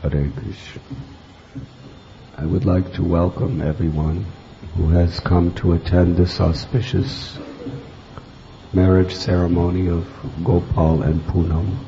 Hare Krishna. I would like to welcome everyone who has come to attend this auspicious marriage ceremony of Gopal and Poonam.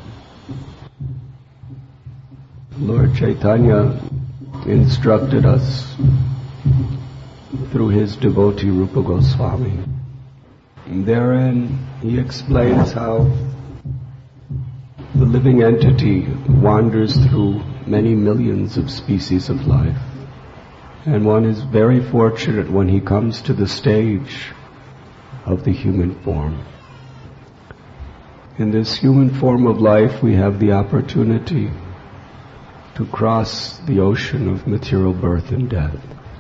Lord Chaitanya instructed us through his devotee Rupa Goswami. Therein he explains how the living entity wanders through many millions of species of life. And one is very fortunate when he comes to the stage of the human form. In this human form of life, we have the opportunity to cross the ocean of material birth and death.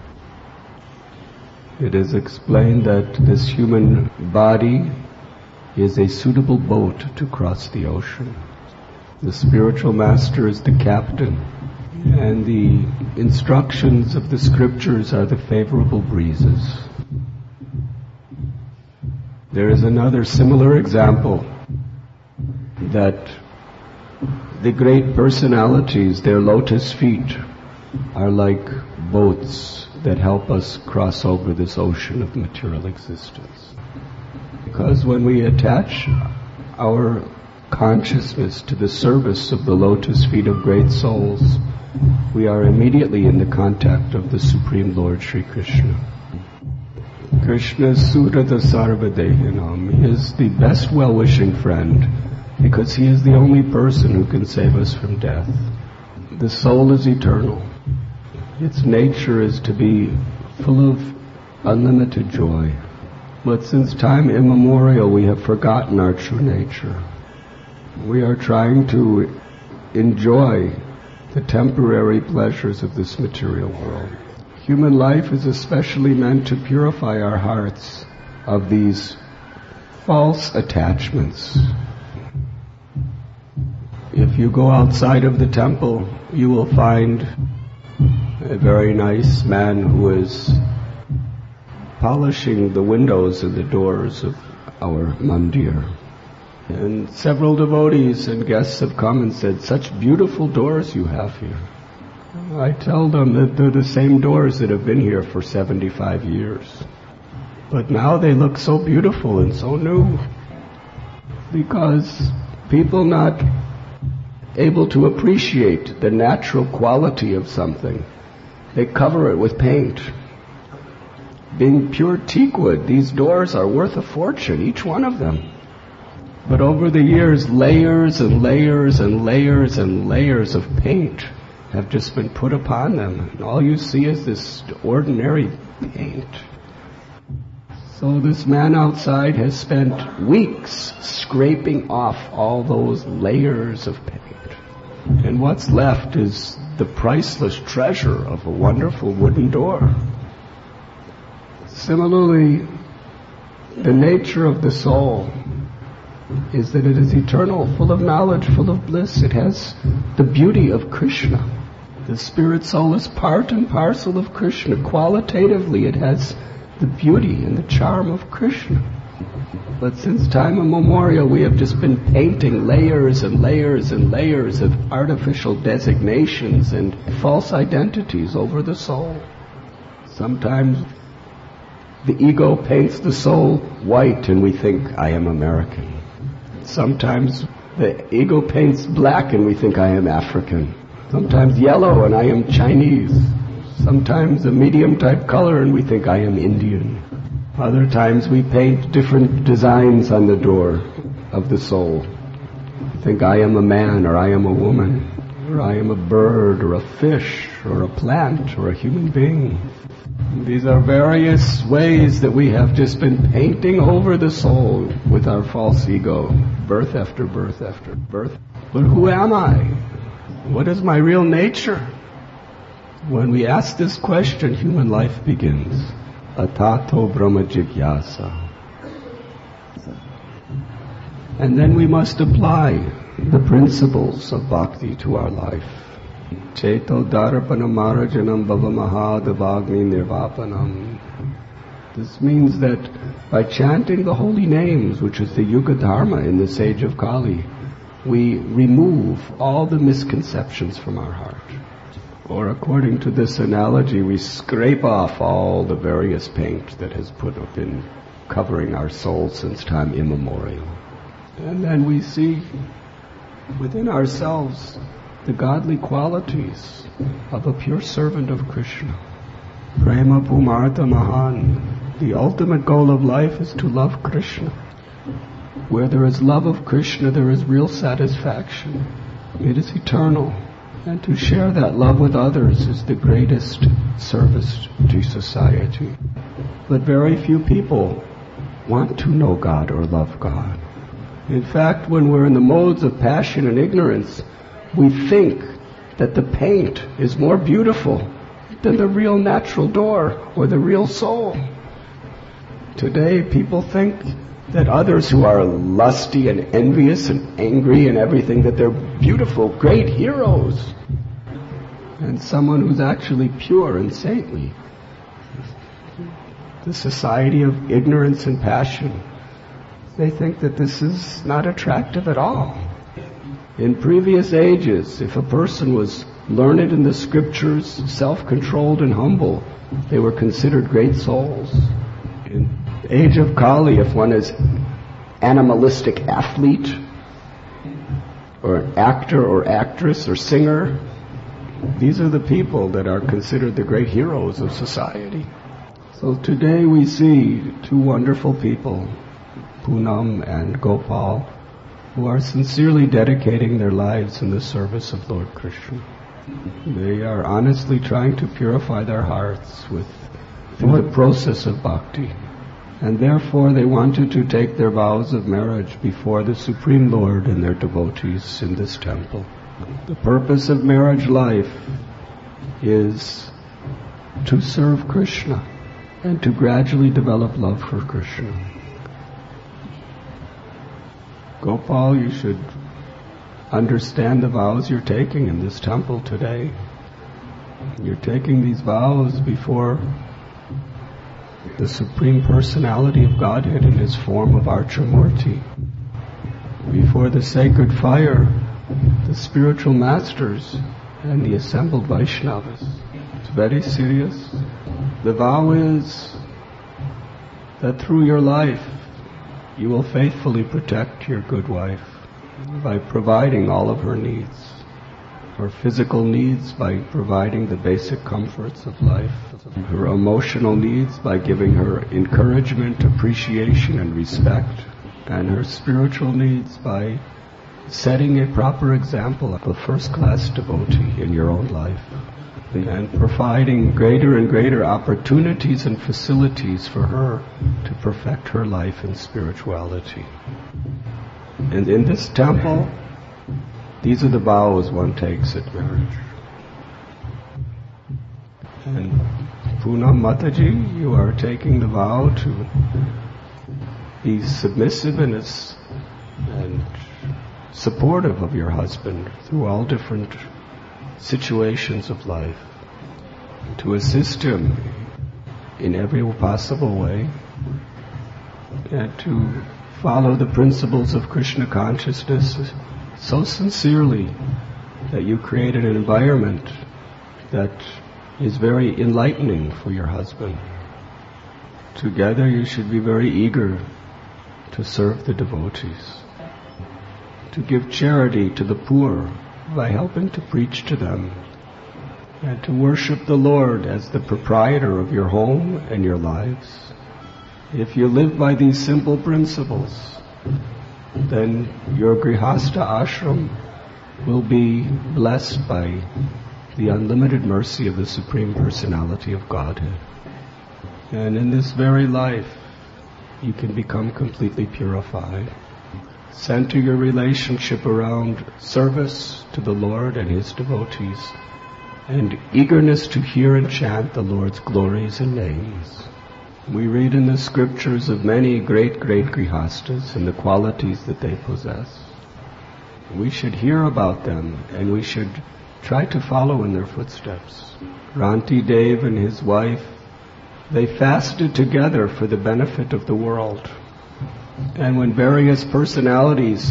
It is explained that this human body is a suitable boat to cross the ocean. The spiritual master is the captain, and the instructions of the scriptures are the favorable breezes. There is another similar example that the great personalities, their lotus feet, are like boats that help us cross over this ocean of material existence. Because when we attach our consciousness to the service of the lotus feet of great souls, we are immediately in the contact of the Supreme Lord Sri Krishna. Krishna Surata Sarvadehinam. He is the best well-wishing friend because he is the only person who can save us from death. The soul is eternal. Its nature is to be full of unlimited joy. But since time immemorial, we have forgotten our true nature. We are trying to enjoy the temporary pleasures of this material world. Human life is especially meant to purify our hearts of these false attachments. If you go outside of the temple, you will find a very nice man who is polishing the windows and the doors of our mandir. And several devotees and guests have come and said, such beautiful doors you have here. I tell them that they're the same doors that have been here for 75 years. But now they look so beautiful and so new. Because people not able to appreciate the natural quality of something, they cover it with paint. Being pure teakwood, these doors are worth a fortune, each one of them. But over the years, layers and layers and layers and layers of paint have just been put upon them. And all you see is this ordinary paint. So this man outside has spent weeks scraping off all those layers of paint. And what's left is the priceless treasure of a wonderful wooden door. Similarly, the nature of the soul is that it is eternal, full of knowledge, full of bliss. It has the beauty of Krishna. The spirit soul is part and parcel of Krishna. Qualitatively, it has the beauty and the charm of Krishna. But since time immemorial, we have just been painting layers and layers and layers of artificial designations and false identities over the soul. Sometimes the ego paints the soul white and we think, I am American. Sometimes the ego paints black and we think I am African. Sometimes yellow and I am Chinese. Sometimes a medium type color and we think I am Indian. Other times we paint different designs on the door of the soul. We think I am a man or I am a woman or I am a bird or a fish or a plant or a human being. These are various ways that we have just been painting over the soul with our false ego, birth after birth after birth. But who am I? What is my real nature? When we ask this question, human life begins. Atato Brahma Jigyasa. And then we must apply the principles of bhakti to our life. Cheto Darapanam Marajanam Bhavamahadavagni Nirvapanam. This means that by chanting the holy names, which is the Yuga Dharma in this age of Kali, we remove all the misconceptions from our heart. Or according to this analogy, we scrape off all the various paint that has been covering our soul since time immemorial. And then we see within ourselves the godly qualities of a pure servant of Krishna. Prema Pumartha Mahan. The ultimate goal of life is to love Krishna. Where there is love of Krishna, there is real satisfaction. It is eternal. And to share that love with others is the greatest service to society. But very few people want to know God or love God. In fact, when we're in the modes of passion and ignorance, we think that the paint is more beautiful than the real natural door or the real soul. Today, people think that others who are lusty and envious and angry and everything, that they're beautiful, great heroes. And someone who's actually pure and saintly. The society of ignorance and passion, they think that this is not attractive at all. In previous ages, if a person was learned in the scriptures, self-controlled and humble, they were considered great souls. In the age of Kali, if one is animalistic athlete, or an actor or actress or singer, these are the people that are considered the great heroes of society. So today we see two wonderful people, Poonam and Gopal, who are sincerely dedicating their lives in the service of Lord Krishna. They are honestly trying to purify their hearts through the process of bhakti. And therefore they wanted to take their vows of marriage before the Supreme Lord and their devotees in this temple. The purpose of marriage life is to serve Krishna and to gradually develop love for Krishna. Gopal, you should understand the vows you're taking in this temple today. You're taking these vows before the Supreme Personality of Godhead in His form of Archamurti, before the sacred fire, the spiritual masters, and the assembled Vaishnavas. It's very serious. The vow is that through your life you will faithfully protect your good wife by providing all of her needs, her physical needs by providing the basic comforts of life, her emotional needs by giving her encouragement, appreciation, and respect, and her spiritual needs by setting a proper example of a first-class devotee in your own life, and providing greater and greater opportunities and facilities for her to perfect her life in spirituality. And in this temple, these are the vows one takes at marriage. And Poonam Mataji, you are taking the vow to be submissive and supportive of your husband through all different situations of life, to assist him in every possible way, and to follow the principles of Krishna consciousness so sincerely that you create an environment that is very enlightening for your husband. Together you should be very eager to serve the devotees, to give charity to the poor by helping to preach to them, and to worship the Lord as the proprietor of your home and your lives. If you live by these simple principles, then your grihastha ashram will be blessed by the unlimited mercy of the Supreme Personality of Godhead. And in this very life, you can become completely purified. Center your relationship around service to the Lord and His devotees, and eagerness to hear and chant the Lord's glories and names. We read in the scriptures of many great grihastas and the qualities that they possess. We should hear about them, and we should try to follow in their footsteps. Ranti Dev and his wife, they fasted together for the benefit of the world. And when various personalities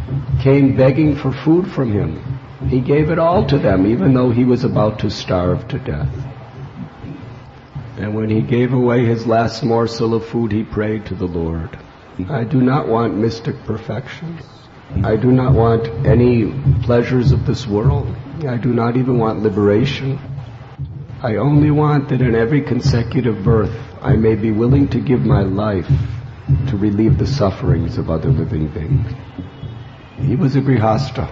came begging for food from him. He gave it all to them, even though he was about to starve to death. And when he gave away his last morsel of food, he prayed to the Lord. I do not want mystic perfections. I do not want any pleasures of this world. I do not even want liberation. I only want that in every consecutive birth I may be willing to give my life to relieve the sufferings of other living beings. He was a grihasta.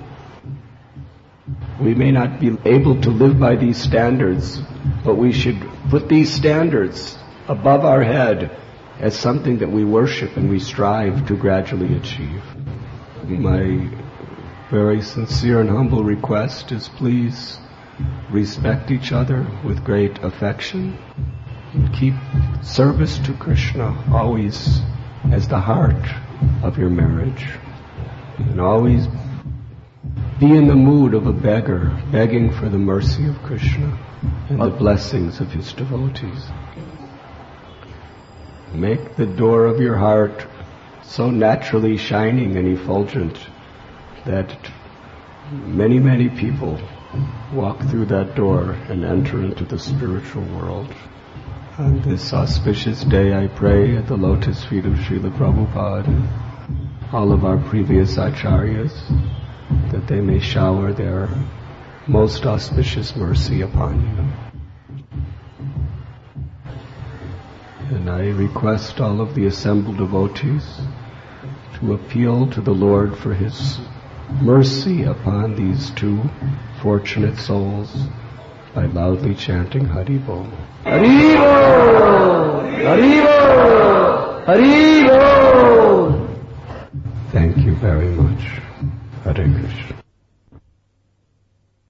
We may not be able to live by these standards, but we should put these standards above our head as something that we worship and we strive to gradually achieve. My very sincere and humble request is please respect each other with great affection and keep service to Krishna always as the heart of your marriage. And always be in the mood of a beggar, begging for the mercy of Krishna and the blessings of his devotees. Make the door of your heart so naturally shining and effulgent that many, many people walk through that door and enter into the spiritual world. On this auspicious day, I pray at the lotus feet of Srila Prabhupada and all of our previous acharyas that they may shower their most auspicious mercy upon you. And I request all of the assembled devotees to appeal to the Lord for His mercy upon these two fortunate souls by loudly chanting Hari Bol. Hari Bol! Hari Bol! Hari Bol! Thank you very much. Hare Krishna.